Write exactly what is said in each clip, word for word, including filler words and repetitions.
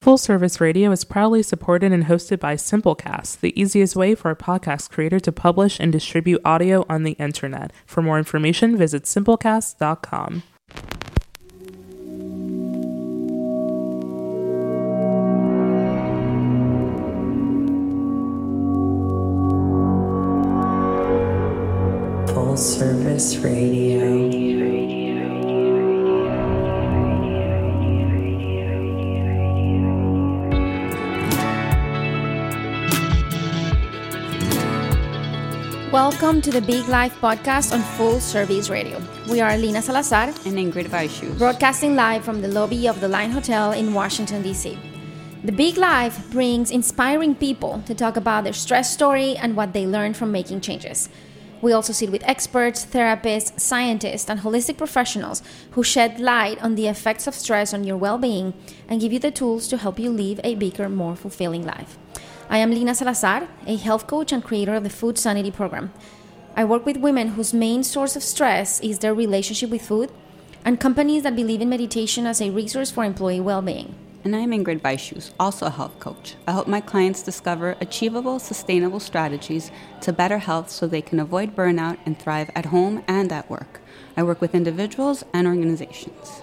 Full Service Radio is proudly supported and hosted by Simplecast, the easiest way for a podcast creator to publish and distribute audio on the internet. For more information, visit simplecast dot com. Full Service Radio. Welcome to the Big Life podcast on Full Service Radio. We are Lina Salazar and Ingrid Vaishus, broadcasting live from the lobby of the Line Hotel in Washington, D C. The Big Life brings inspiring people to talk about their stress story and what they learned from making changes. We also sit with experts, therapists, scientists, and holistic professionals who shed light on the effects of stress on your well-being and give you the tools to help you live a bigger, more fulfilling life. I am Lina Salazar, a health coach and creator of the Food Sanity Program. I work with women whose main source of stress is their relationship with food, and companies that believe in meditation as a resource for employee well-being. And I'm Ingrid Vaishus, also a health coach. I help my clients discover achievable, sustainable strategies to better health so they can avoid burnout and thrive at home and at work. I work with individuals and organizations.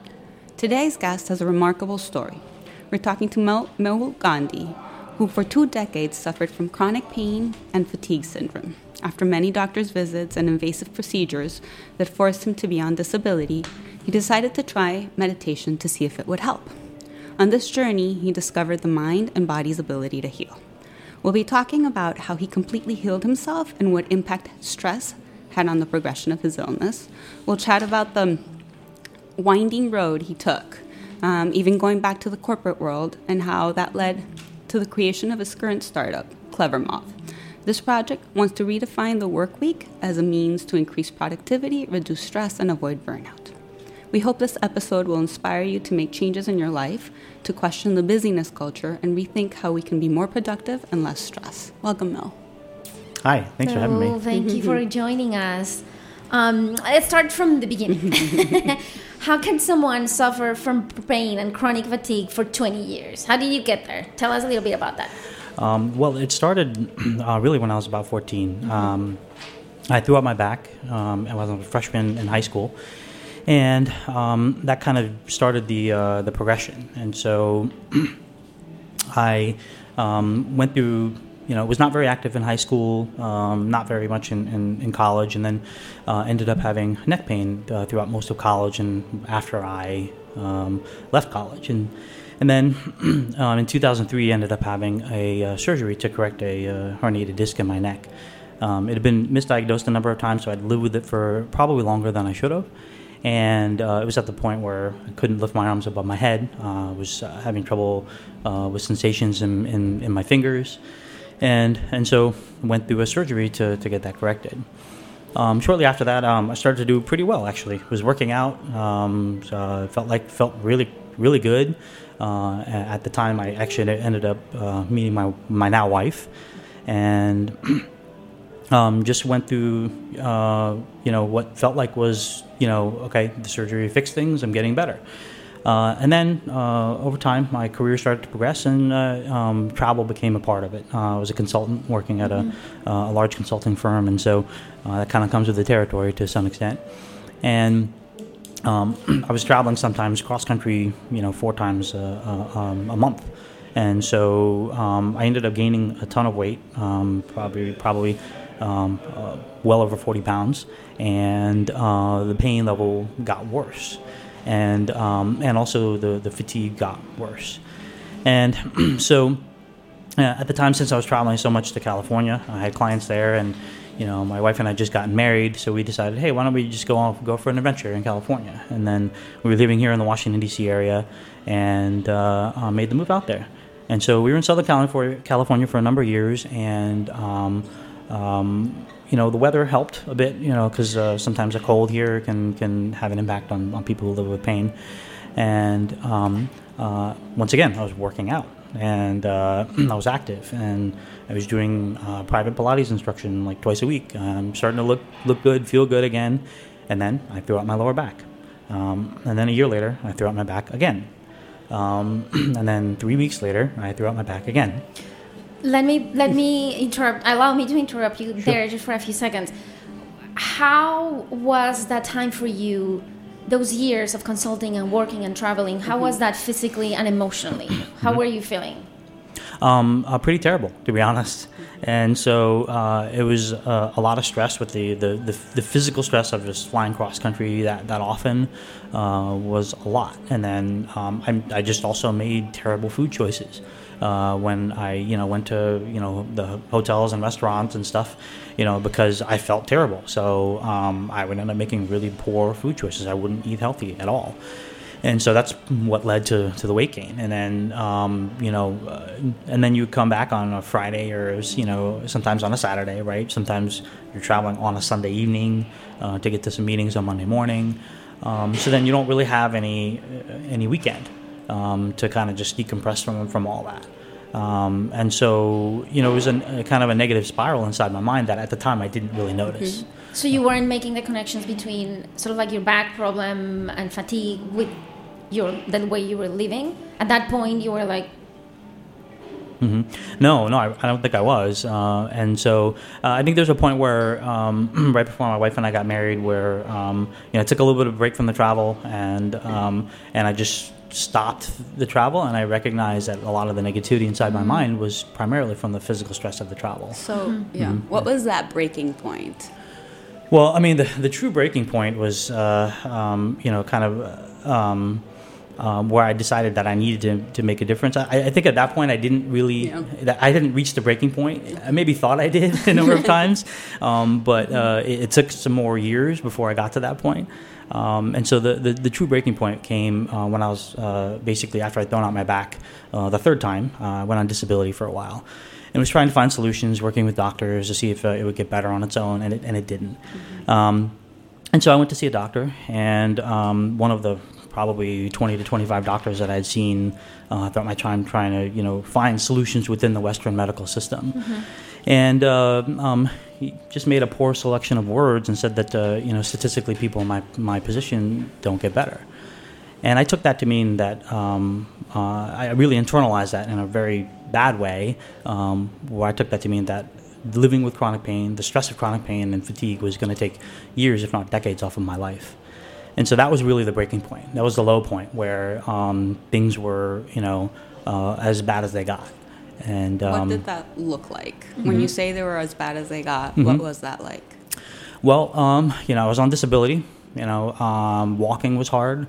Today's guest has a remarkable story. We're talking to Mel- Mehul Gandhi, who for two decades suffered from chronic pain and fatigue syndrome. After many doctor's visits and invasive procedures that forced him to be on disability, he decided to try meditation to see if it would help. On this journey, he discovered the mind and body's ability to heal. We'll be talking about how he completely healed himself and what impact stress had on the progression of his illness. We'll chat about the winding road he took, um, even going back to the corporate world, and how that led to the creation of his current startup, CleverMoth. This project wants to redefine the work week as a means to increase productivity, reduce stress, and avoid burnout. We hope this episode will inspire you to make changes in your life, to question the busyness culture, and rethink how we can be more productive and less stressed. Welcome, Mel. Hi, thanks so, for having me. Thank you for joining us. Um, let's start from the beginning. How can someone suffer from pain and chronic fatigue for twenty years? How did you get there? Tell us a little bit about that. Um, well, it started uh, really when I was about fourteen. Mm-hmm. Um, I threw out my back. Um, I was a freshman in high school. And um, that kind of started the uh, the progression. And so I um, went through, you know, was not very active in high school, um, not very much in, in, in college, and then uh, ended up having neck pain uh, throughout most of college and after I um, left college. And and then um, in two thousand three, I ended up having a uh, surgery to correct a uh, herniated disc in my neck. Um, it had been misdiagnosed a number of times, so I'd lived with it for probably longer than I should have. And uh, it was at the point where I couldn't lift my arms above my head. Uh, I was uh, having trouble uh, with sensations in, in, in my fingers. And and so went through a surgery to, to get that corrected. Um, shortly after that, um, I started to do pretty well, actually. I was working out. Um, so I felt like felt really, really good. Uh, at the time, I actually ended up uh, meeting my, my now wife. And um, just went through, uh, you know, what felt like was, you know, okay, the surgery fixed things, I'm getting better. Uh, and then uh, over time, my career started to progress, and uh, um, travel became a part of it. Uh, I was a consultant working at mm-hmm. a, uh, a large consulting firm, and so uh, that kind of comes with the territory to some extent. And um, I was traveling sometimes cross-country, you know, four times uh, uh, um, a month. And so um, I ended up gaining a ton of weight, um, probably probably um, uh, well over forty pounds, and uh, the pain level got worse. And um, and also the, the fatigue got worse. And so uh, at the time, since I was traveling so much to California, I had clients there, and you know, my wife and I just gotten married, so we decided, hey, why don't we just go off, go for an adventure in California? And then we were living here in the Washington, D C area, and uh, uh, made the move out there. And so we were in Southern California, California for a number of years, and um, um, you know, the weather helped a bit, you know, because uh, sometimes a cold here can, can have an impact on, on people who live with pain. And um, uh, once again, I was working out, and uh, I was active, and I was doing uh, private Pilates instruction like twice a week. I'm starting to look look good, feel good again, and then I threw out my lower back. Um, and then a year later, I threw out my back again. Um, and then three weeks later, I threw out my back again. Let me let me interrupt. Allow me to interrupt you Sure. there just for a few seconds. How was that time for you? Those years of consulting and working and traveling. How was that physically and emotionally? How were you feeling? Um, uh, pretty terrible, to be honest. And so uh, it was uh, a lot of stress with the, the, the, the physical stress of just flying cross country that, that often uh, was a lot. And then um, I, I just also made terrible food choices. Uh, when I, you know, went to, you know, the hotels and restaurants and stuff, you know, because I felt terrible. So um, I would end up making really poor food choices. I wouldn't eat healthy at all. And so that's what led to, to the weight gain. And then, um, you know, uh, and then you come back on a Friday or, you know, sometimes on a Saturday, right? Sometimes you're traveling on a Sunday evening uh, to get to some meetings on Monday morning. Um, so then you don't really have any uh, any weekend um, to kind of just decompress from from all that. Um, and so, you know, it was a, a kind of a negative spiral inside my mind that at the time I didn't really notice. Mm-hmm. So you weren't making the connections between sort of like your back problem and fatigue with your the way you were living? At that point, you were like... Mm-hmm. No, no, I, I don't think I was. Uh, and so uh, I think there's a point where, um, right before my wife and I got married, where, um, you know, I took a little bit of a break from the travel and um, and I just stopped the travel, and I recognized that a lot of the negativity inside my mind was primarily from the physical stress of the travel. So, yeah, mm-hmm. What was that breaking point? Well, I mean, the, the true breaking point was, uh, um, you know, kind of um, um, where I decided that I needed to, to make a difference. I, I think at that point I didn't really, yeah. that I didn't reach the breaking point. I maybe thought I did a number of times, um, but uh, it, it took some more years before I got to that point. Um, and so the, the, the true breaking point came uh, when I was uh, basically after I'd thrown out my back uh, the third time. Uh, I went on disability for a while and was trying to find solutions, working with doctors to see if uh, it would get better on its own, and it, and it didn't. Mm-hmm. Um, and so I went to see a doctor, and um, one of the probably twenty to twenty-five doctors that I'd seen uh, throughout my time trying to, you know, find solutions within the Western medical system. Mm-hmm. And uh, um, he just made a poor selection of words and said that, uh, you know, statistically people in my, my position don't get better. And I took that to mean that um, uh, I really internalized that in a very bad way, um, where I took that to mean that living with chronic pain, the stress of chronic pain and fatigue was going to take years, if not decades, off of my life. And so that was really the breaking point. That was the low point where um, things were, you know, uh, as bad as they got. And um, what did that look like? Mm-hmm. When you say they were as bad as they got, mm-hmm. what was that like? Well, um, you know, I was on disability. You know, um, walking was hard.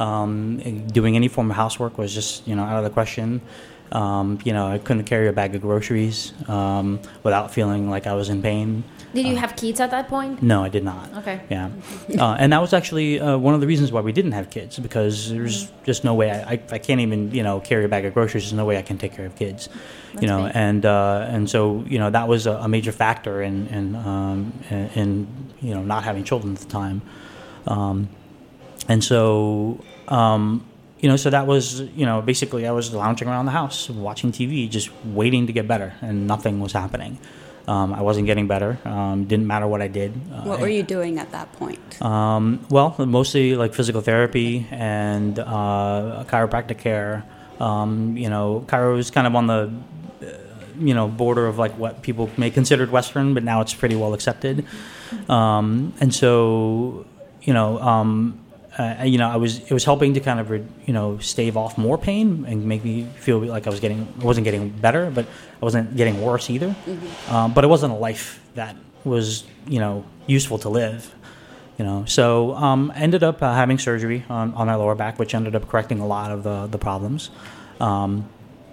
Um, doing any form of housework was just, you know, out of the question. Um, you know, I couldn't carry a bag of groceries um, without feeling like I was in pain. Did you uh, have kids at that point? No, I did not. Okay. Yeah. uh, and that was actually uh, one of the reasons why we didn't have kids, because there's mm-hmm. just no way. I, I, I can't even, you know, carry a bag of groceries. There's no way I can take care of kids. That's you know, great. and uh, and so, you know, that was a, a major factor in, in, um, in, in, you know, not having children at the time. Um, and so... Um, You know, so that was, you know, basically I was lounging around the house, watching T V, just waiting to get better, and nothing was happening. Um, I wasn't getting better. Um, didn't matter what I did. Uh, what were you doing at that point? Um, well, mostly like physical therapy and uh, chiropractic care. Um, you know, chiro is kind of on the, uh, you know, border of like what people may consider Western, but now it's pretty well accepted. Um, and so, you know, um, Uh, you know, I was it was helping to kind of you know stave off more pain and make me feel like I was getting I wasn't getting better, but I wasn't getting worse either. Mm-hmm. Um, but it wasn't a life that was you know useful to live. You know, so um, I ended up uh, having surgery on, on my lower back, which ended up correcting a lot of the the problems, um,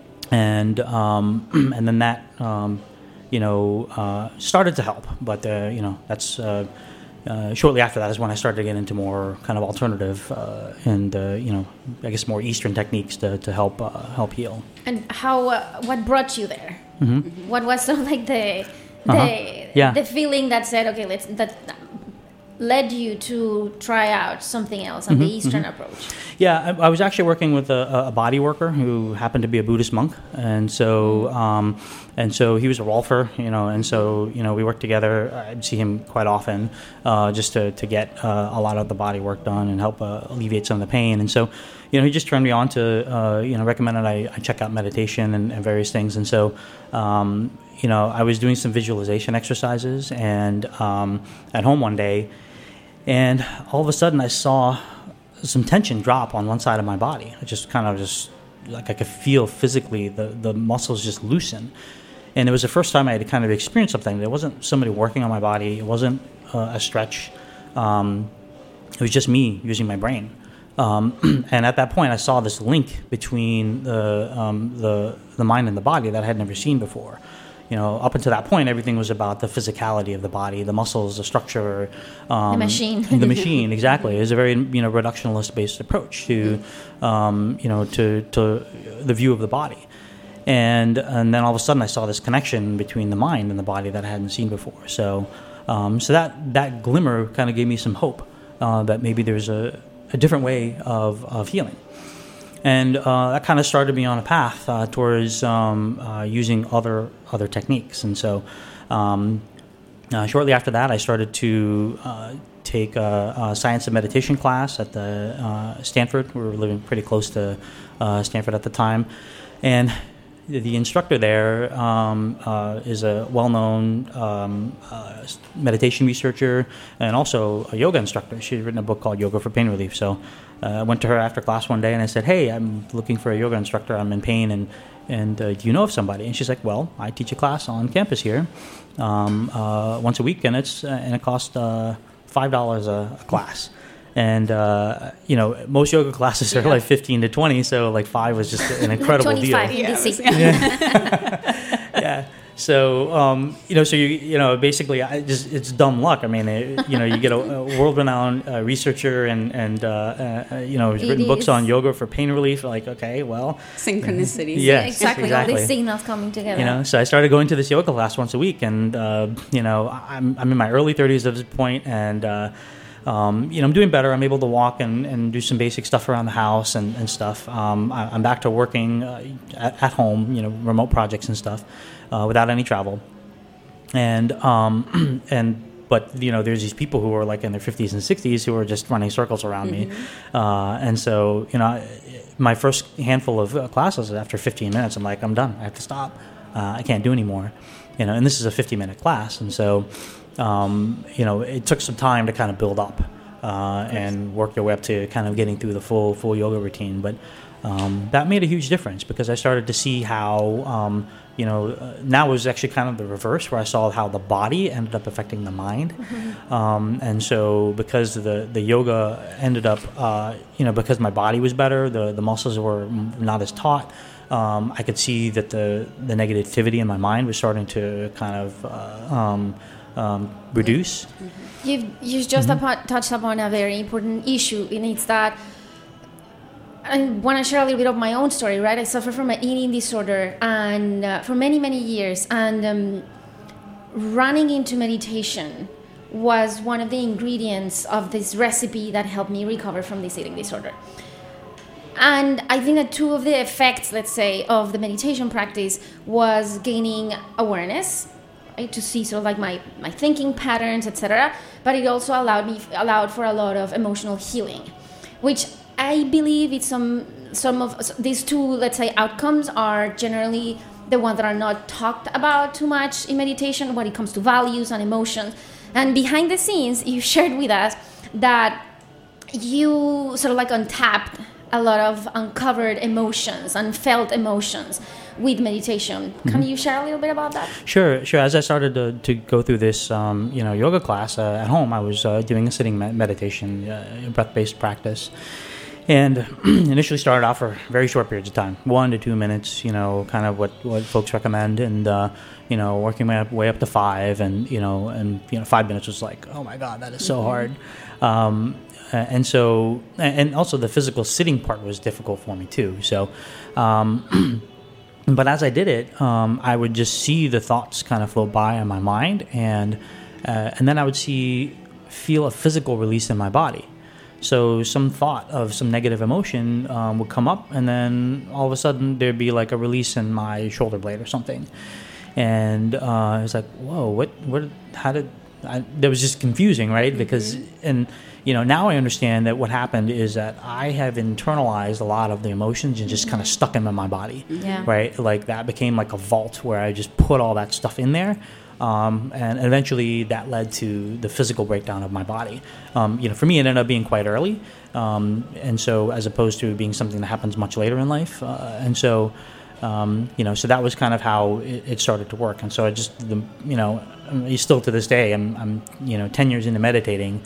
and um, and then that um, you know uh, started to help. But uh, you know that's. Uh, Uh, shortly after that is when I started to get into more kind of alternative uh, and uh, you know I guess more Eastern techniques to to help uh, help heal. And how uh, what brought you there? Mm-hmm. What was sort of like the the uh-huh. yeah. the feeling that said okay let's that led you to try out something else on mm-hmm. the Eastern mm-hmm. approach? Yeah, I, I was actually working with a, a body worker who happened to be a Buddhist monk, and so um, and so he was a rolfer, you know, and so you know we worked together. I'd see him quite often, uh, just to to get uh, a lot of the body work done and help uh, alleviate some of the pain. And so, you know, he just turned me on to, uh, you know, recommended I, I check out meditation and, and various things. And so, um, you know, I was doing some visualization exercises and um, at home one day, and all of a sudden I saw some tension drop on one side of my body. I just kind of just, like I could feel physically the, the muscles just loosen. And it was the first time I had kind of experienced something. There wasn't somebody working on my body. It wasn't uh, a stretch. Um, it was just me using my brain. Um, and at that point, I saw this link between the, um, the the mind and the body that I had never seen before. You know, up until that point, everything was about the physicality of the body, the muscles, the structure. Um, the machine. the machine, exactly. It's a very, you know, reductionist-based approach to, um, you know, to, to the view of the body. And and then all of a sudden I saw this connection between the mind and the body that I hadn't seen before. So um, so that, that glimmer kind of gave me some hope uh, that maybe there's a, a different way of, of healing. And uh, that kind of started me on a path uh, towards um, uh, using other other techniques. And so um, uh, shortly after that, I started to uh, take a, a science and meditation class at the uh, Stanford. We were living pretty close to uh, Stanford at the time. And the instructor there um, uh, is a well-known um, uh, meditation researcher and also a yoga instructor. She's written a book called Yoga for Pain Relief. So uh, I went to her after class one day and I said, hey, I'm looking for a yoga instructor. I'm in pain, and, and uh, do you know of somebody? And she's like, well, I teach a class on campus here um, uh, once a week, and it's uh, and it costs uh, five dollars a, a class. And, uh, you know, most yoga classes are yeah. like fifteen to twenty, so like five was just an incredible twenty-five deal. in D C. Yeah. yeah. So, um, you know, so, you you know, basically I just it's dumb luck. I mean, it, you know, you get a, a world-renowned uh, researcher and, and uh, uh, you know, has written books on yoga for pain relief. Like, okay, well. Synchronicities. Yes, exactly. exactly. All these signals coming together. You know, so I started going to this yoga class once a week. And, uh, you know, I'm, I'm in my early thirties at this point, and, uh, Um, you know, I'm doing better. I'm able to walk and, and do some basic stuff around the house and, and stuff. Um, I, I'm back to working uh, at, at home, you know, remote projects and stuff uh, without any travel. And, um, and, but, you know, there's these people who are like in their fifties and sixties who are just running circles around mm-hmm. me. Uh, and so, you know, my first handful of classes, after fifteen minutes, I'm like, I'm done. I have to stop. Uh, I can't do anymore. You know, and this is a fifty minute class. And so, Um, you know, it took some time to kind of build up uh, and work your way up to kind of getting through the full full yoga routine. But um, that made a huge difference because I started to see how, um, you know, uh, now it was actually kind of the reverse, where I saw how the body ended up affecting the mind. Mm-hmm. Um, and so because the, the yoga ended up, uh, you know, because my body was better, the, the muscles were not as taut, um, I could see that the, the negativity in my mind was starting to kind of uh, um, Um, reduce. Mm-hmm. You've, you've just mm-hmm. upon, touched upon a very important issue, and it's that I want to share a little bit of my own story, right? I suffer from an eating disorder and uh, for many, many years, and um, running into meditation was one of the ingredients of this recipe that helped me recover from this eating disorder. And I think that two of the effects, let's say, of the meditation practice was gaining awareness, to see sort of like my, my thinking patterns, et cetera. But it also allowed me allowed for a lot of emotional healing, which I believe it's some some of these two, let's say, outcomes are generally the ones that are not talked about too much in meditation when it comes to values and emotions. And behind the scenes, you shared with us that you sort of like untapped a lot of uncovered emotions, unfelt emotions with meditation. Can mm-hmm. you share a little bit about that? Sure, sure. As I started to, to go through this, um, you know, yoga class uh, at home, I was uh, doing a sitting med- meditation, uh, breath-based practice, and initially started off for very short periods of time, one to two minutes. You know, kind of what, what folks recommend, and uh, you know, working my up, way up to five, and you know, and you know, five minutes was like, oh my God, that is so mm-hmm. hard. Um, and so, and also the physical sitting part was difficult for me too. So. Um, But as I did it, um, I would just see the thoughts kind of float by in my mind, and uh, and then I would see, feel a physical release in my body. So some thought of some negative emotion um, would come up, and then all of a sudden there'd be like a release in my shoulder blade or something, and uh, I was like, "Whoa, what? What? How did?" I, that was just confusing, right? Mm-hmm. Because and you know, now I understand that what happened is that I have internalized a lot of the emotions and just kind of stuck them in my body, Yeah. right? Like that became like a vault where I just put all that stuff in there. Um, and eventually that led to the physical breakdown of my body. Um, you know, for me, it ended up being quite early. Um, and so as opposed to being something that happens much later in life. Uh, and so, um, you know, so that was kind of how it, it started to work. And so I just, the, you know, still to this day, I'm, I'm, you know, ten years into meditating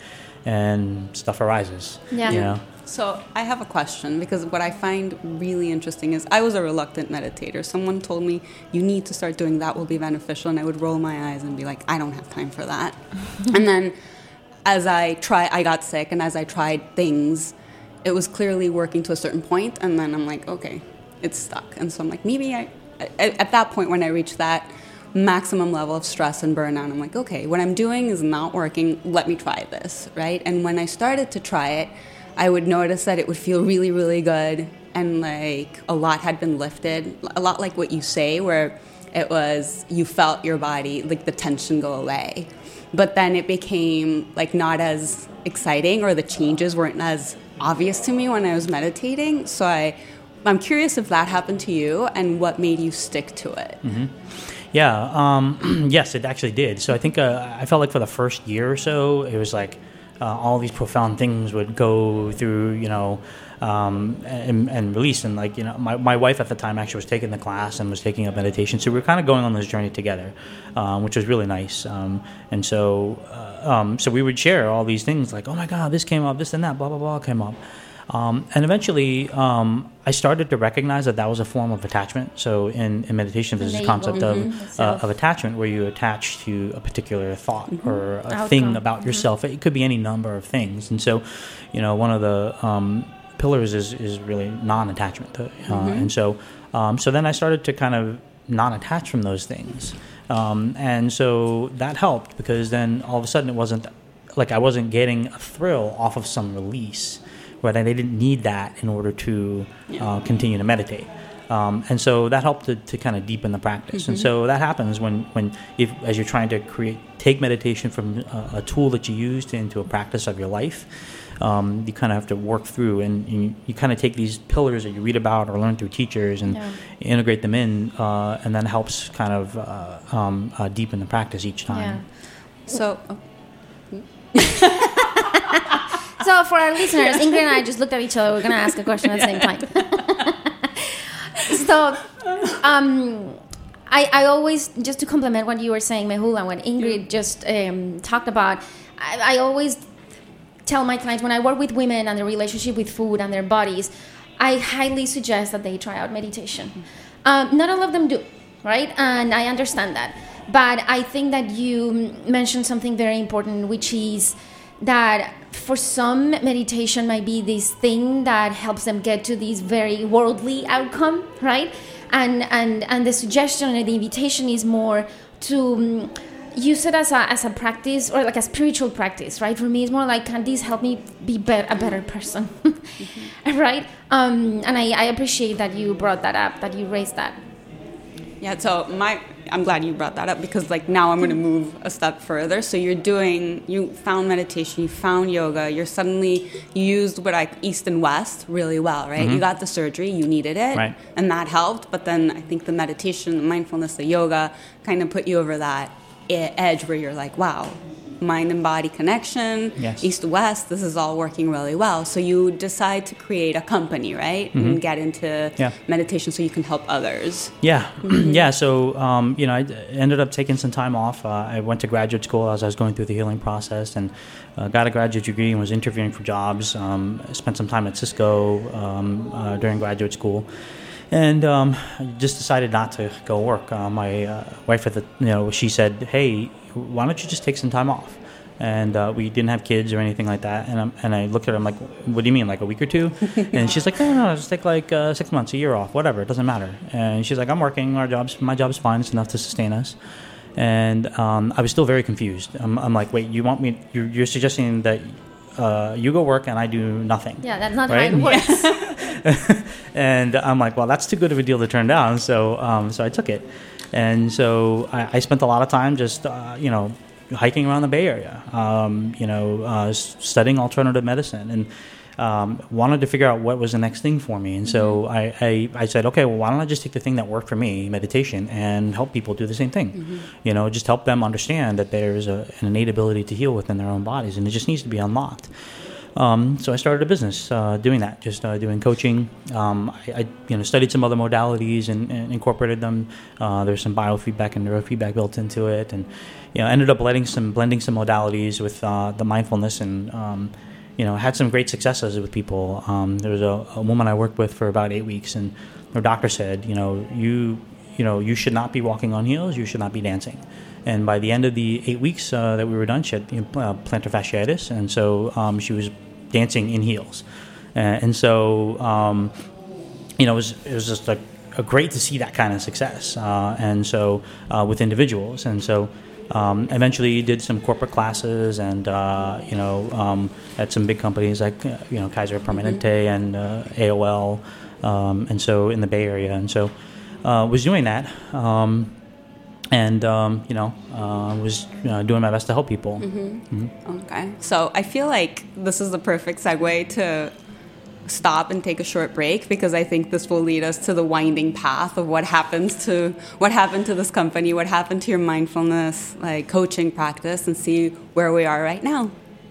and stuff arises, Yeah. you know. So I have a question, because what I find really interesting is I was a reluctant meditator. Someone told me, you need to start doing that, will be beneficial. And I would roll my eyes and be like, I don't have time for that. And then as I try, I got sick. And as I tried things, it was clearly working to a certain point. And then I'm like, okay, it's stuck. And so I'm like, maybe I, at that point when I reached that maximum level of stress and burnout, I'm like, okay, what I'm doing is not working. Let me try this, right? And when I started to try it, I would notice that it would feel really, really good, and like a lot had been lifted, a lot like what you say, where it was you felt your body, like the tension go away. But then it became like not as exciting, or the changes weren't as obvious to me when I was meditating. So I, I'm curious if that happened to you and what made you stick to it. Mm-hmm. Yeah, um, yes, it actually did. So I think uh, I felt like for the first year or so, it was like, Uh, all these profound things would go through, you know, um, and, and release. And like, you know, my, my wife at the time actually was taking the class and was taking up meditation. So we were kind of going on this journey together, um, which was really nice. Um, and so, uh, um, so we would share all these things like, oh my God, this came up, this and that, blah, blah, blah came up. Um, and eventually, um, I started to recognize that that was a form of attachment. So in, in meditation, there's this concept mm-hmm. of uh, of attachment, where you attach to a particular thought mm-hmm. or a Outcome. thing about mm-hmm. yourself. It could be any number of things. And so, you know, one of the um, pillars is, is really non-attachment. Uh, mm-hmm. And so, um, so then I started to kind of non-attach from those things. Um, and so that helped, because then all of a sudden it wasn't like I wasn't getting a thrill off of some release. But I didn't need that in order to uh, continue to meditate. Um, and so that helped to, to kind of deepen the practice. Mm-hmm. And so that happens when, when if as you're trying to create, take meditation from a, a tool that you used into a practice of your life, um, you kind of have to work through, and you, you kind of take these pillars that you read about or learn through teachers and yeah. integrate them in, uh, and then helps kind of uh, um, uh, deepen the practice each time. Yeah. So... Oh. So for our listeners, Ingrid and I just looked at each other. We're going to ask a question at the same time. So um, I, I always, just to complement what you were saying, Mehul, and what Ingrid just um, talked about, I, I always tell my clients, when I work with women and their relationship with food and their bodies, I highly suggest that they try out meditation. Um, not all of them do, right? And I understand that. But I think that you mentioned something very important, which is that for some, meditation might be this thing that helps them get to this very worldly outcome, right? And and and the suggestion and the invitation is more to um, use it as a as a practice, or like a spiritual practice, right? For me, it's more like, can this help me be, be a better person, mm-hmm. right? Um, and I, I appreciate that you brought that up, that you raised that. Yeah, so my I'm glad you brought that up, because like now I'm going to move a step further. So you're doing, you found meditation, you found yoga, you're suddenly, you used what I, East and West really well, right? Mm-hmm. You got the surgery, you needed it, right. and that helped. But then I think the meditation, the mindfulness, the yoga kind of put you over that edge where you're like, wow, mind and body connection, yes. East to West, this is all working really well. So you decide to create a company, right? Mm-hmm. And get into yeah. meditation so you can help others. Yeah. Mm-hmm. yeah. So, um, you know, I ended up taking some time off. Uh, I went to graduate school as I was going through the healing process, and uh, got a graduate degree and was interviewing for jobs. Um, I spent some time at Cisco um, uh, during graduate school. And um, I just decided not to go work. Uh, my uh, wife, at the, you know, she said, "Hey, why don't you just take some time off?" And uh, we didn't have kids or anything like that. And, I'm, and I looked at her, I'm like, "What do you mean, like a week or two?" And she's like, "No, no, no, just take like uh, six months, a year off, whatever. It doesn't matter." And she's like, "I'm working. Our jobs, my job's fine. It's enough to sustain us." And um, I was still very confused. I'm, I'm like, "Wait, you want me? You're, you're suggesting that uh, you go work and I do nothing?" Yeah, that's not right? how it works. And I'm like, well, that's too good of a deal to turn down. So, um, so I took it. And so I, I spent a lot of time just, uh, you know, hiking around the Bay Area, um, you know, uh, studying alternative medicine, and um, wanted to figure out what was the next thing for me. And so mm-hmm. I, I, I said, okay, well, why don't I just take the thing that worked for me, meditation, and help people do the same thing? Mm-hmm. You know, just help them understand that there's a, an innate ability to heal within their own bodies, and it just needs to be unlocked. Um, so I started a business uh, doing that, just uh, doing coaching. Um, I, I, you know, studied some other modalities and, and incorporated them. Uh, there's some biofeedback and neurofeedback built into it, and you know, ended up blending some blending some modalities with uh, the mindfulness, and um, you know, had some great successes with people. Um, there was a, a woman I worked with for about eight weeks, and her doctor said, you know, you you know, you should not be walking on heels. You should not be dancing. And by the end of the eight weeks uh, that we were done, she had you know, uh, plantar fasciitis, and so um, she was dancing in heels. Uh, and so, um, you know, it was, it was just like a great to see that kind of success. Uh, and so uh, with individuals. And so um, eventually did some corporate classes and, uh, you know, um, at some big companies like, uh, you know, Kaiser Permanente mm-hmm. and uh, A O L. Um, and so in the Bay Area. And so uh, was doing that. Um, And, um, you know, uh, was uh, doing my best to help people. Mm-hmm. Mm-hmm. Okay. So I feel like this is the perfect segue to stop and take a short break, because I think this will lead us to the winding path of what happens to, what happened to this company, what happened to your mindfulness, like coaching practice, and see where we are right now.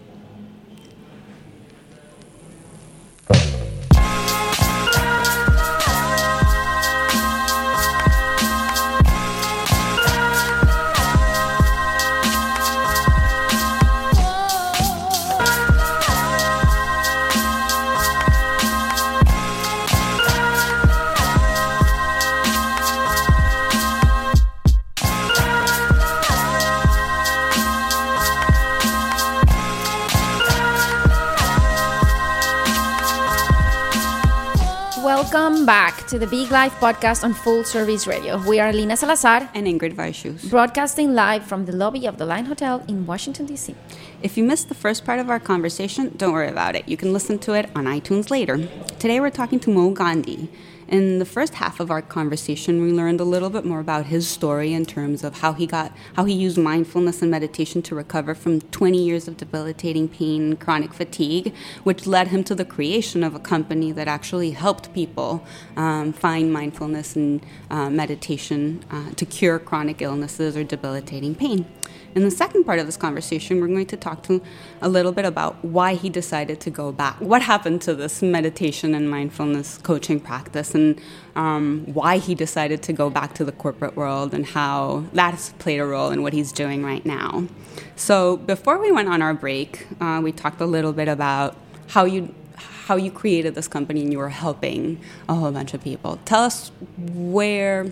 Welcome back to the Big Life podcast on Full Service Radio. We are Lina Salazar and Ingrid Vaishus, broadcasting live from the lobby of the Line Hotel in Washington, D C. If you missed the first part of our conversation, don't worry about it. You can listen to it on iTunes later. Today we're talking to Mo Gandhi. In the first half of our conversation, we learned a little bit more about his story in terms of how he got, how he used mindfulness and meditation to recover from twenty years of debilitating pain and chronic fatigue, which led him to the creation of a company that actually helped people um, find mindfulness and uh, meditation uh, to cure chronic illnesses or debilitating pain. In the second part of this conversation, we're going to talk to a little bit about why he decided to go back. What happened to this meditation and mindfulness coaching practice, and um, why he decided to go back to the corporate world, and how that has played a role in what he's doing right now. So before we went on our break, uh, we talked a little bit about how you how you created this company and you were helping a whole bunch of people. Tell us where...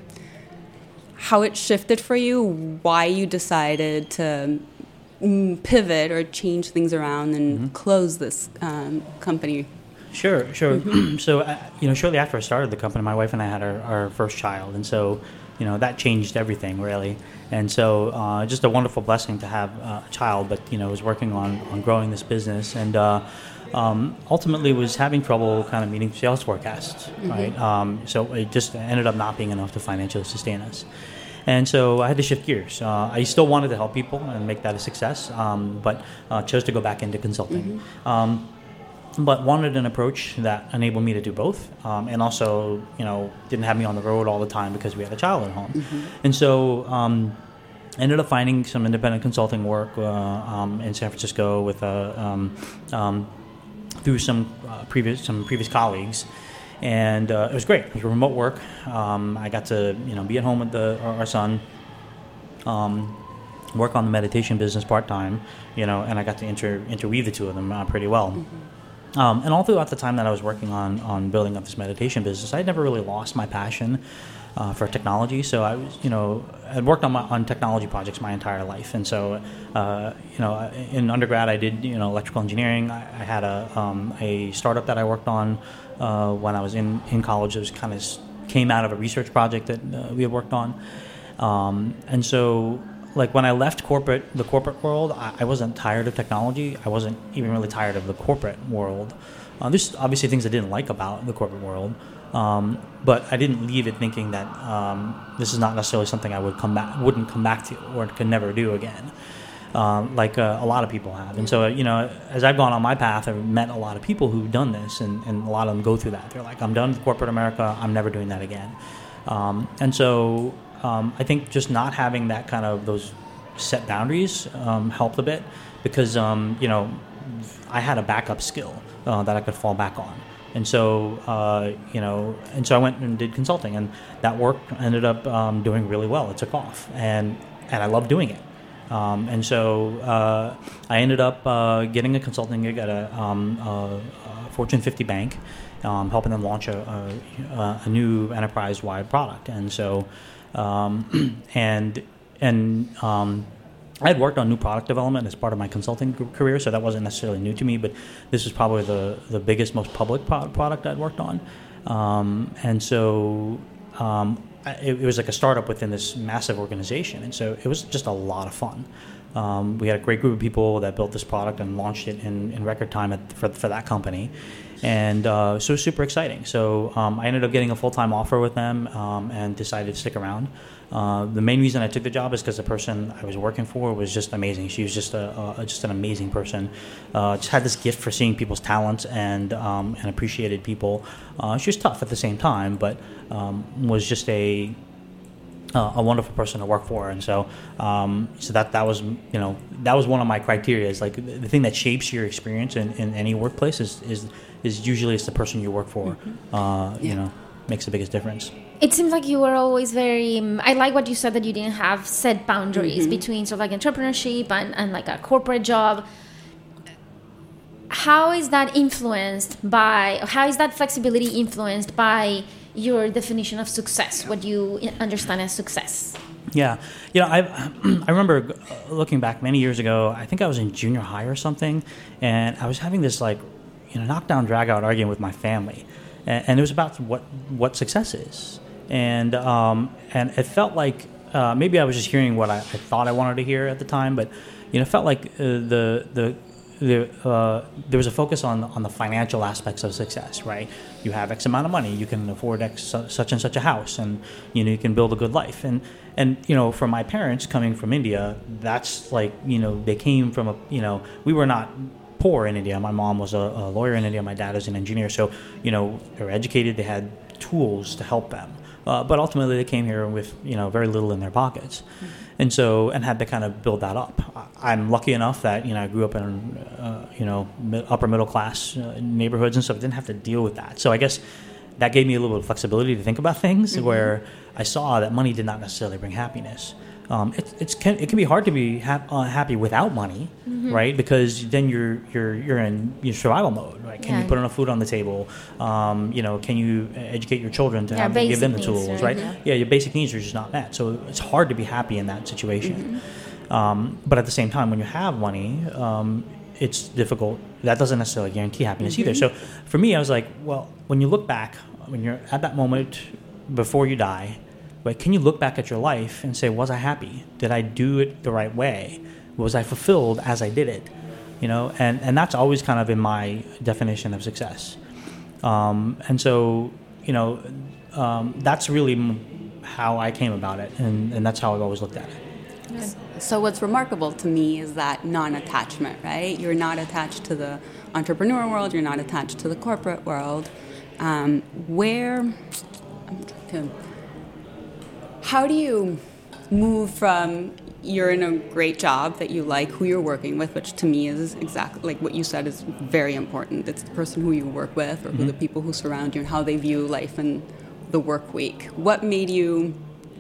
how it shifted for you, why you decided to pivot or change things around and mm-hmm. close this um, company. Sure, sure. Mm-hmm. So, uh, you know, shortly after I started the company, my wife and I had our, our first child. And so, you know, that changed everything, really. And so uh, just a wonderful blessing to have uh, a child, but, you know, was working on, on growing this business. And uh, um, ultimately was having trouble kind of meeting sales forecasts, mm-hmm. right? Um, so it just ended up not being enough to financially sustain us. And so I had to shift gears. Uh, I still wanted to help people and make that a success, um, but uh, chose to go back into consulting. Mm-hmm. Um, but wanted an approach that enabled me to do both, um, and also, you know, didn't have me on the road all the time because we had a child at home. Mm-hmm. And so um, ended up finding some independent consulting work uh, um, in San Francisco with uh, um, um, through some uh, previous some previous colleagues. And uh, it was great. It was remote work. Um, I got to, you know, be at home with the, our, our son, um, work on the meditation business part time, you know, and I got to inter, interweave the two of them uh, pretty well. Mm-hmm. Um, and all throughout the time that I was working on, on building up this meditation business, I never really lost my passion uh, for technology. So I was, you know, I'd worked on my, on technology projects my entire life. And so, uh, you know, in undergrad I did, you know, electrical engineering. I, I had a um, a startup that I worked on uh, when I was in, in college. It was kind of came out of a research project that uh, we had worked on. Um, and so, like when I left corporate, the corporate world, I, I wasn't tired of technology. I wasn't even really tired of the corporate world. Uh, there's obviously things I didn't like about the corporate world, um, but I didn't leave it thinking that um, this is not necessarily something I would come back, wouldn't come back to, or could never do again. um, like uh, a lot of people have. And so, uh, you know, as I've gone on my path, I've met a lot of people who've done this, and, and a lot of them go through that. They're like, I'm done with corporate America. I'm never doing that again. Um, and so um, I think just not having that kind of those set boundaries um, helped a bit, because, um, you know, I had a backup skill uh, that I could fall back on. And so, uh, you know, and so I went and did consulting, and that work ended up um, doing really well. It took off, and and I loved doing it. Um, and so uh, I ended up uh, getting a consulting gig at a, um, a, a Fortune fifty bank, um, helping them launch a, a, a new enterprise-wide product. And so, um, and and um, I had worked on new product development as part of my consulting career, so that wasn't necessarily new to me, but this was probably the, the biggest, most public pro- product I'd worked on. Um, and so um, it, it was like a startup within this massive organization, and so it was just a lot of fun. Um, we had a great group of people that built this product and launched it in, in record time at, for, for that company. And uh, so it was super exciting. So um, I ended up getting a full-time offer with them um, and decided to stick around. Uh, the main reason I took the job is because the person I was working for was just amazing. She was just a, a just an amazing person. Uh, just had this gift for seeing people's talents and um, and appreciated people. Uh, she was tough at the same time, but um, was just a uh, a wonderful person to work for. And so um, so that that was you know that was one of my criteria. Is like the thing that shapes your experience in, in any workplace is is is usually it's the person you work for. Mm-hmm. Uh, you yeah. know, makes the biggest difference. It seems like you were always very, um, I like what you said, that you didn't have set boundaries mm-hmm. between sort of like entrepreneurship and, and like a corporate job. How is that influenced by, how is that flexibility influenced by your definition of success, what you understand as success? Yeah. You know, I I remember looking back many years ago, I think I was in junior high or something, and I was having this like, you know, knockdown, drag-out argument with my family. And, and it was about what, what success is. And um, and it felt like uh, maybe I was just hearing what I, I thought I wanted to hear at the time, but you know, it felt like uh, the the the uh, there was a focus on on the financial aspects of success, right? You have X amount of money, you can afford X such and such a house, and you know you can build a good life. And and you know, for my parents coming from India, that's like you know they came from a you know we were not poor in India. My mom was a, a lawyer in India. My dad was an engineer. So you know they were educated. They had tools to help them. Uh, but ultimately, they came here with you know very little in their pockets, mm-hmm. and so and had to kind of build that up. I'm lucky enough that you know I grew up in uh, you know upper middle class uh, neighborhoods and stuff. I didn't have to deal with that. So I guess that gave me a little bit of flexibility to think about things, mm-hmm. where I saw that money did not necessarily bring happiness. Um, it, it's can, it can be hard to be ha- uh, happy without money, mm-hmm. right? Because then you're you're you're in your survival mode, right? Can yeah. you put enough food on the table? Um, you know, can you educate your children to yeah, have, give them the needs, tools, right? right? Yeah. yeah, your basic needs are just not met, so it's hard to be happy in that situation. Mm-hmm. Um, but at the same time, when you have money, um, it's difficult. That doesn't necessarily guarantee happiness mm-hmm. either. So for me, I was like, well, when you look back, when you're at that moment before you die. But can you look back at your life and say, was I happy? Did I do it the right way? Was I fulfilled as I did it? You know, and, and that's always kind of in my definition of success. Um, and so, you know, um, that's really how I came about it, and, and that's how I've always looked at it. So what's remarkable to me is that non-attachment, right? You're not attached to the entrepreneur world. You're not attached to the corporate world. Um, where... I'm trying to... How do you move from you're in a great job that you like, who you're working with, which to me is exactly like what you said is very important. It's the person who you work with or mm-hmm. who the people who surround you and how they view life and the work week. What made you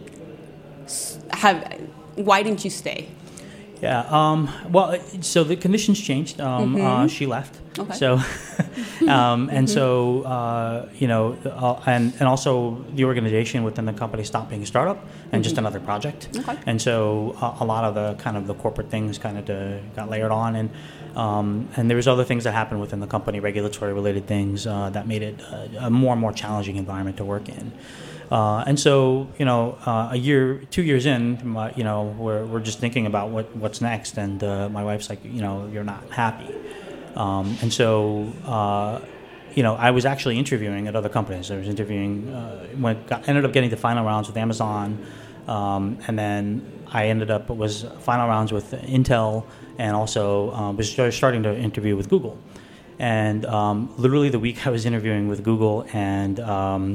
have, why didn't you stay? Yeah, um, well, so the conditions changed. Um, mm-hmm. uh, she left. Okay. So, um, and mm-hmm. so, uh, you know, uh, and, and also the organization within the company stopped being a startup and mm-hmm. just another project. Okay. And so uh, a lot of the kind of the corporate things kind of uh, got layered on. And um, and there was other things that happened within the company, regulatory related things uh, that made it a, a more and more challenging environment to work in. Uh, and so, you know, uh, a year, two years in, my, you know, we're we're just thinking about what, what's next. And uh, my wife's like, you know, you're not happy. Um, and so, uh, you know, I was actually interviewing at other companies. I was interviewing, uh, went, got, ended up getting to final rounds with Amazon, Um, and then I ended up, it was final rounds with Intel, and also um, was starting to interview with Google. And um, literally the week I was interviewing with Google and um,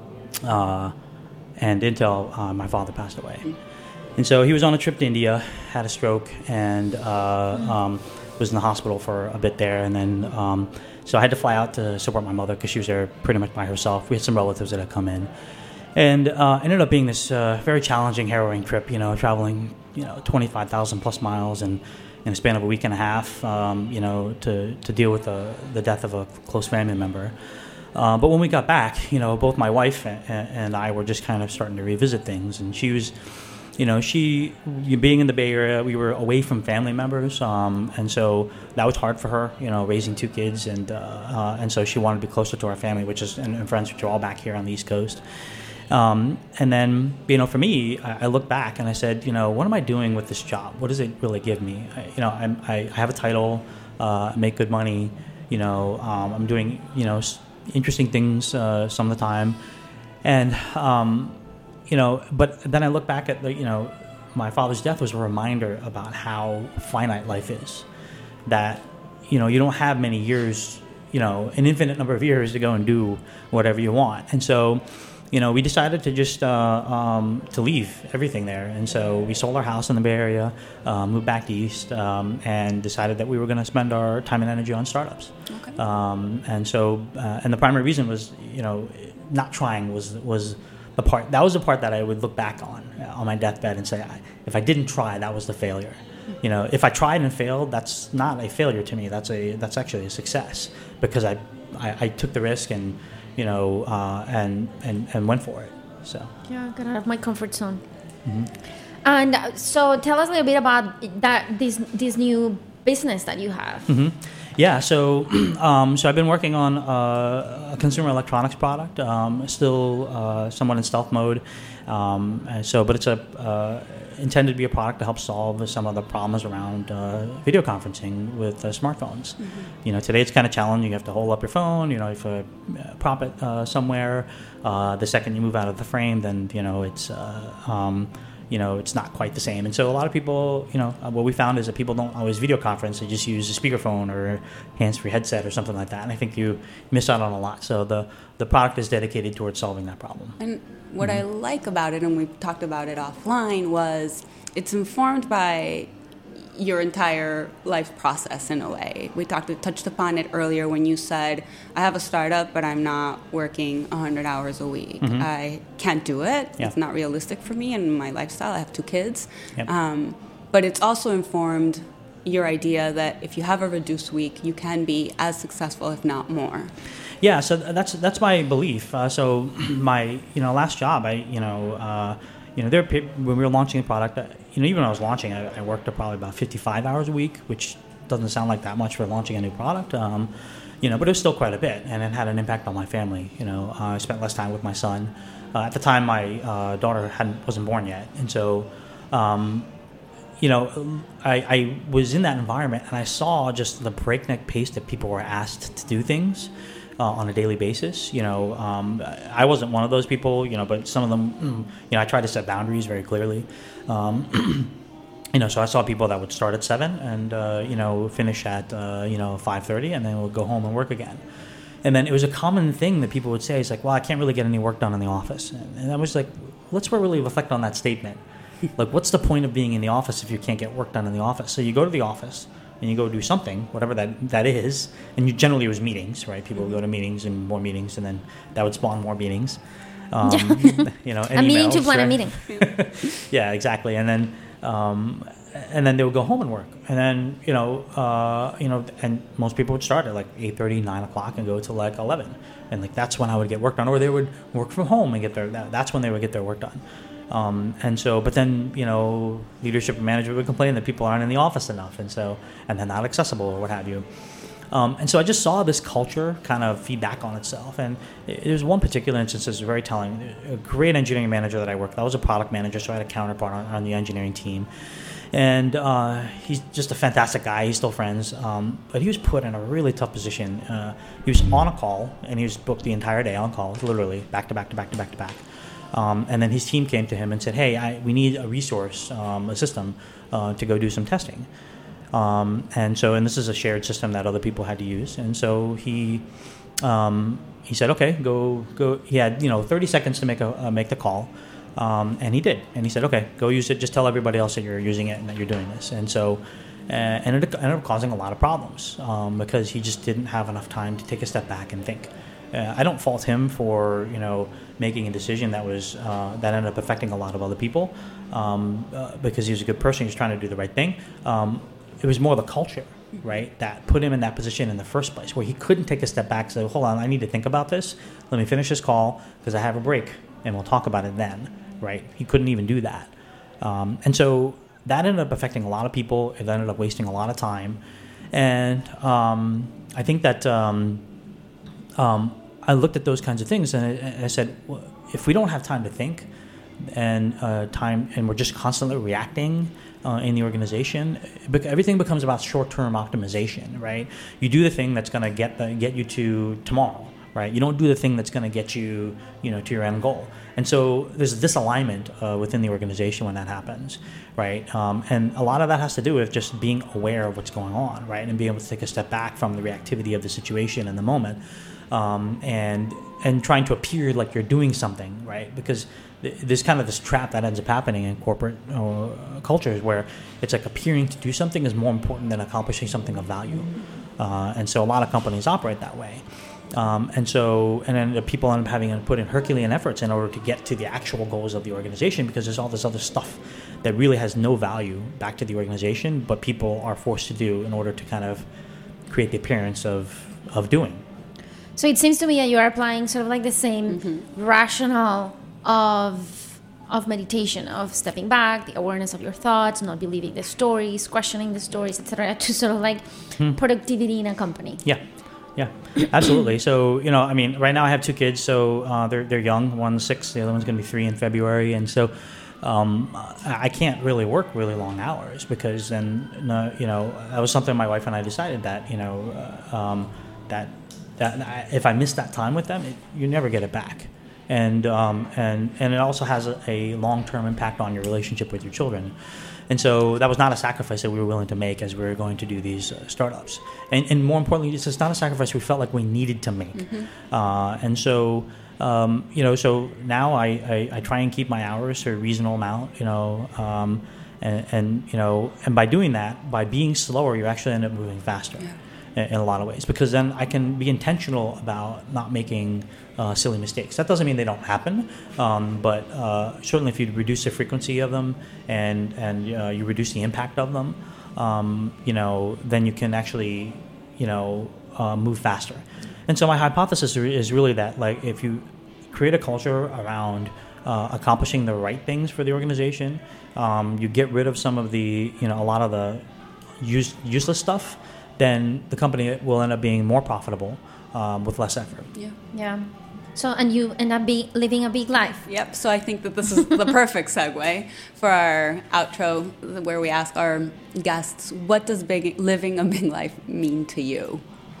uh, and Intel, uh, my father passed away. And so he was on a trip to India, had a stroke, and uh, um, was in the hospital for a bit there. And then, um, so I had to fly out to support my mother because she was there pretty much by herself. We had some relatives that had come in. And uh, ended up being this uh, very challenging, harrowing trip, you know, traveling, you know, twenty-five thousand plus miles and in a span of a week and a half, um, you know, to, to deal with the, the death of a close family member. Uh, but when we got back, you know, both my wife and, and I were just kind of starting to revisit things. And she was, you know, she, being in the Bay Area, we were away from family members. Um, and so that was hard for her, you know, raising two kids. And uh, uh, and so she wanted to be closer to our family, which is, and, and friends, which are all back here on the East Coast. Um, and then, you know, for me, I, I look back and I said, you know, what am I doing with this job? What does it really give me? I, you know, I'm, I, I have a title, uh, I make good money, you know, um, I'm doing, you know, s- interesting things uh, some of the time. And, um, you know, but then I look back at the, you know, my father's death was a reminder about how finite life is. That, you know, you don't have many years, you know, an infinite number of years to go and do whatever you want. And so, you know, we decided to just uh, um, to leave everything there, and so we sold our house in the Bay Area, uh, moved back east, um, and decided that we were going to spend our time and energy on startups. Okay. Um, and so, uh, and the primary reason was, you know, not trying was was the part that was the part that I would look back on uh, on my deathbed and say, I, if I didn't try, that was the failure. You know, if I tried and failed, that's not a failure to me. That's a that's actually a success because I I, I took the risk and. You know, uh, and, and and went for it. So Yeah, got out of my comfort zone. mm-hmm. And uh, so, tell us a little bit about that this this new business that you have. Mm-hmm. Yeah, so um, so I've been working on uh, a consumer electronics product, um, still uh, somewhat in stealth mode. Um, and so, but it's a uh, intended to be a product to help solve some of the problems around uh, video conferencing with uh, smartphones. Mm-hmm. You know, today it's kind of challenging. You have to hold up your phone. You know, if you uh, prop it uh, somewhere, uh, the second you move out of the frame, then you know it's. Uh, um, You know, it's not quite the same. And so a lot of people, you know, what we found is that people don't always video conference. They just use a speakerphone or a hands-free headset or something like that. And I think you miss out on a lot. So the, the product is dedicated towards solving that problem. And what Mm-hmm. I like about it, and we've talked about it offline, was it's informed by your entire life process in a way. We talked, touched upon it earlier when you said, I have a startup, but I'm not working one hundred hours a week. Mm-hmm. I can't do it. Yeah. It's not realistic for me and my lifestyle. I have two kids. Yep. Um, but it's also informed your idea that if you have a reduced week, you can be as successful, if not more. Yeah, so that's that's my belief. Uh, so my you know last job, I you know uh, you know there when we were launching the product. Uh, You know, even when I was launching, I, I worked probably about fifty-five hours a week, which doesn't sound like that much for launching a new product. Um, you know, but it was still quite a bit, and it had an impact on my family. You know, uh, I spent less time with my son. Uh, at the time, my uh, daughter hadn't wasn't born yet, and so, um, you know, I, I was in that environment, and I saw just the breakneck pace that people were asked to do things. Uh, on a daily basis, you know, um, I wasn't one of those people, you know, but some of them, you know, I tried to set boundaries very clearly. Um, you know, so I saw people that would start at seven and, uh, you know, finish at, uh, you know, five thirty and then would go home and work again. And then it was a common thing that people would say, it's like, well, I can't really get any work done in the office. And, and I was like, let's really reflect on that statement. Like, what's the point of being in the office if you can't get work done in the office? So you go to the office and you go do something, whatever that, that is, and you generally it was meetings, right? People would go to meetings and more meetings, and then that would spawn more meetings. Um, you know, a meeting emails, to plan right? a meeting. Yeah, exactly. And then, um, and then they would go home and work, and then you know, uh, you know, and most people would start at like eight thirty, nine o'clock, and go to like eleven, and like that's when I would get work done, or they would work from home and get their. That's when they would get their work done. Um, and so, but then, you know, leadership and management would complain that people aren't in the office enough, and so, and they're not accessible or what have you. Um, and so I just saw this culture kind of feed back on itself. And there's one particular instance that's very telling. A great engineering manager that I worked with, I was a product manager, so I had a counterpart on, on the engineering team. And uh, he's just a fantastic guy. He's still friends. Um, but he was put in a really tough position. Uh, he was on a call, and he was booked the entire day on calls, literally, back to back to back to back to back. Um, and then his team came to him and said, hey, I, we need a resource, um, a system uh, to go do some testing. Um, and so, and this is a shared system that other people had to use. And so he, um, he said, okay, go, go. He had, you know, thirty seconds to make a, uh, make the call. Um, and he did. And he said, okay, go use it. Just tell everybody else that you're using it and that you're doing this. And so, uh, and it ended up causing a lot of problems, um, because he just didn't have enough time to take a step back and think. Uh, I don't fault him for, you know, making a decision that was, uh, that ended up affecting a lot of other people, um, uh, because he was a good person. He was trying to do the right thing. Um, It was more the culture, right, that put him in that position in the first place, where he couldn't take a step back and say, hold on, I need to think about this. Let me finish this call because I have a break, and we'll talk about it then, right? He couldn't even do that. Um, and so that ended up affecting a lot of people. It ended up wasting a lot of time. And um, I think that um, um, I looked at those kinds of things, and I, I said, well, if we don't have time to think and uh, time, and we're just constantly reacting Uh, in the organization, everything becomes about short-term optimization, right? You do the thing that's going to get the, get you to tomorrow, right? You don't do the thing that's going to get you, you know, to your end goal. And so there's a disalignment uh, within the organization when that happens, right? Um, and a lot of that has to do with just being aware of what's going on, right? And being able to take a step back from the reactivity of the situation in the moment, um, and and trying to appear like you're doing something, right? Because there's kind of this trap that ends up happening in corporate uh, cultures where it's like appearing to do something is more important than accomplishing something of value. Uh, and so a lot of companies operate that way. Um, and so, and then the people end up having to put in Herculean efforts in order to get to the actual goals of the organization, because there's all this other stuff that really has no value back to the organization, but people are forced to do in order to kind of create the appearance of, of doing. So it seems to me that you are applying sort of like the same mm-hmm. rationale of of meditation, of stepping back, the awareness of your thoughts, not believing the stories, questioning the stories, et cetera, to sort of like hmm. productivity in a company. Yeah, yeah, absolutely. So, you know, I mean, right now I have two kids, so uh, they're they're young. One's six, the other one's going to be three in February, and so um, I can't really work really long hours, because then, uh, you know, that was something my wife and I decided that, you know, uh, um, that that I, if I miss that time with them, it, you never get it back. And um, and and it also has a, a long-term impact on your relationship with your children, and so that was not a sacrifice that we were willing to make as we were going to do these uh, startups. And and more importantly, it's just not a sacrifice we felt like we needed to make. Mm-hmm. Uh, and so um, you know, so now I, I, I try and keep my hours to a reasonable amount. You know, um, and, and you know, and by doing that, by being slower, you actually end up moving faster. Yeah. In a lot of ways, because then I can be intentional about not making uh, silly mistakes. That doesn't mean they don't happen, um, but uh, certainly if you reduce the frequency of them and and uh, you reduce the impact of them, um, you know, then you can actually, you know, uh, move faster. And so my hypothesis is really that, like, if you create a culture around uh, accomplishing the right things for the organization, um, you get rid of some of the, you know, a lot of the use, useless stuff, then the company will end up being more profitable um, with less effort. Yeah. Yeah. So, and you end up be living a big life. Yep. So I think that this is the perfect segue for our outro, where we ask our guests, what does big, living a big life mean to you?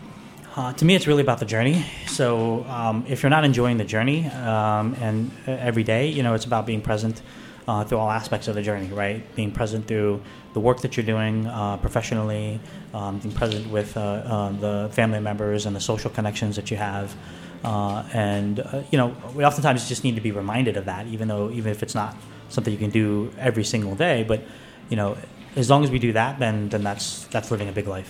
Uh, to me, it's really about the journey. So um, if you're not enjoying the journey um, and every day, you know, it's about being present Uh, through all aspects of the journey, right? Being present through the work that you're doing uh, professionally, um, being present with uh, uh, the family members and the social connections that you have. Uh, and, uh, you know, we oftentimes just need to be reminded of that, even though, even if it's not something you can do every single day. But, you know, as long as we do that, then then that's that's living a big life.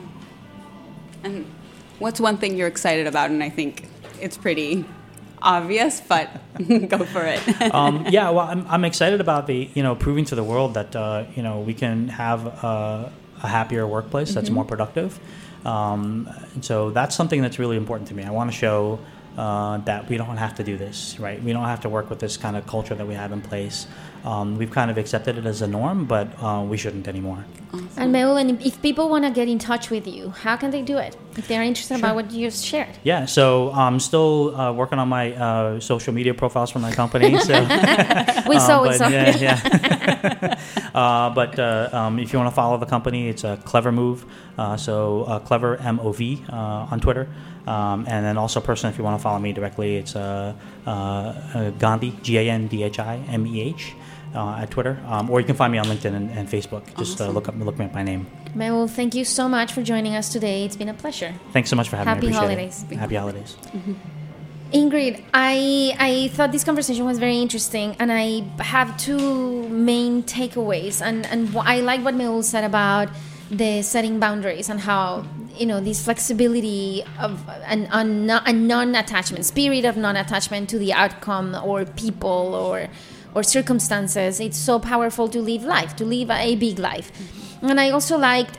And what's one thing you're excited about? And I think it's pretty obvious, but go for it. um, yeah, well, I'm, I'm excited about the, you know, proving to the world that, uh, you know, we can have a, a happier workplace mm-hmm. that's more productive. Um, and so that's something that's really important to me. I want to show uh, that we don't have to do this, right? We don't have to work with this kind of culture that we have in place. Um, we've kind of accepted it as a norm, but uh, we shouldn't anymore. Awesome. And Mehul, and if people want to get in touch with you, how can they do it? If they're interested sure. about what you just shared. Yeah, so I'm still uh, working on my uh, social media profiles for my company. So we saw, um, we saw. Yeah, yeah. uh, but uh, um, if you want to follow the company, it's a Clever Move. Uh, so uh, Clever M O V uh, on Twitter. Um, and then also personally, if you want to follow me directly, it's uh, uh, uh, Gandhi, G A N D H I M E H, uh, at Twitter. Um, or you can find me on LinkedIn and, and Facebook. Just uh, look up look me up by name. Mehul, thank you so much for joining us today. It's been a pleasure. Thanks so much for having Happy me. I appreciate holidays. it. Happy holidays. Mm-hmm. Ingrid, I I thought this conversation was very interesting, and I have two main takeaways. And, and I like what Mehul said about the setting boundaries and how, you know, this flexibility of an, an, a non-attachment, spirit of non-attachment to the outcome or people or or circumstances. It's so powerful to live life, to live a big life. Mm-hmm. And I also liked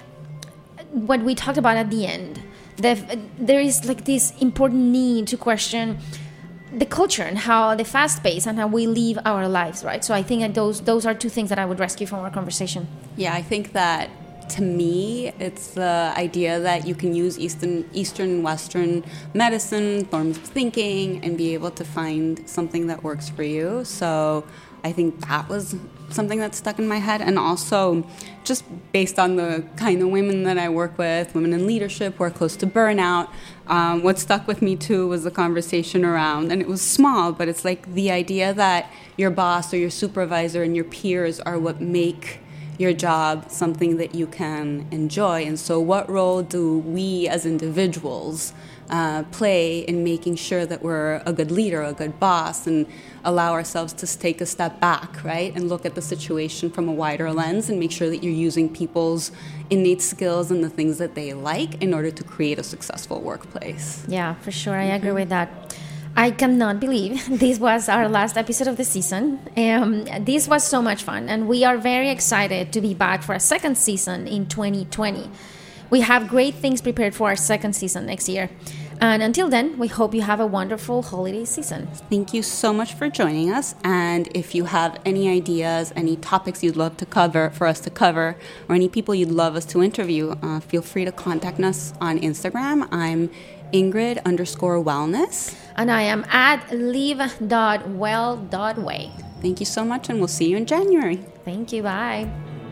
what we talked about at the end. The, there is like this important need to question the culture and how the fast pace and how we live our lives, right? So I think that those those are two things that I would rescue from our conversation. Yeah, I think that to me, it's the idea that you can use Eastern, Eastern and Western medicine, forms of thinking, and be able to find something that works for you. So I think that was something that stuck in my head. And also, just based on the kind of women that I work with, women in leadership who are close to burnout, um, what stuck with me too was the conversation around, and it was small, but it's like the idea that your boss or your supervisor and your peers are what make your job something that you can enjoy. And so what role do we as individuals uh, play in making sure that we're a good leader, a good boss, and allow ourselves to take a step back, right, and look at the situation from a wider lens and make sure that you're using people's innate skills and the things that they like in order to create a successful workplace. Yeah, for sure. I agree with that. I cannot believe this was our last episode of the season. Um, this was so much fun, and we are very excited to be back for a second season in twenty twenty. We have great things prepared for our second season next year. And until then, we hope you have a wonderful holiday season. Thank you so much for joining us. And if you have any ideas, any topics you'd love to cover, for us to cover, or any people you'd love us to interview, uh, feel free to contact us on Instagram. I'm Ingrid underscore wellness. And I am at live dot well dot way. Thank you so much, and we'll see you in January. Thank you. Bye.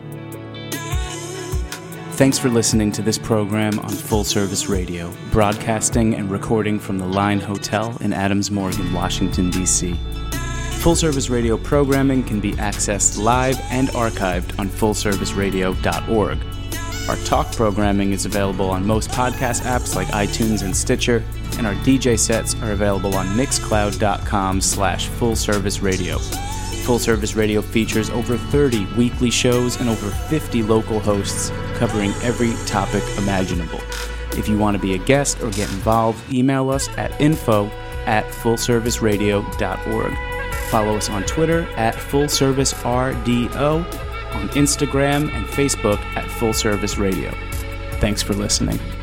Thanks for listening to this program on Full Service Radio, broadcasting and recording from the Line Hotel in Adams Morgan, Washington, D C Full Service Radio programming can be accessed live and archived on full service radio dot org. Our talk programming is available on most podcast apps like iTunes and Stitcher, and our D J sets are available on mixcloud.com slash full service radio. Full Service Radio features over thirty weekly shows and over fifty local hosts covering every topic imaginable. If you want to be a guest or get involved, email us at info at full service radio dot org. Follow us on Twitter at full service R D O, on Instagram and Facebook at Full Service Radio. Thanks for listening.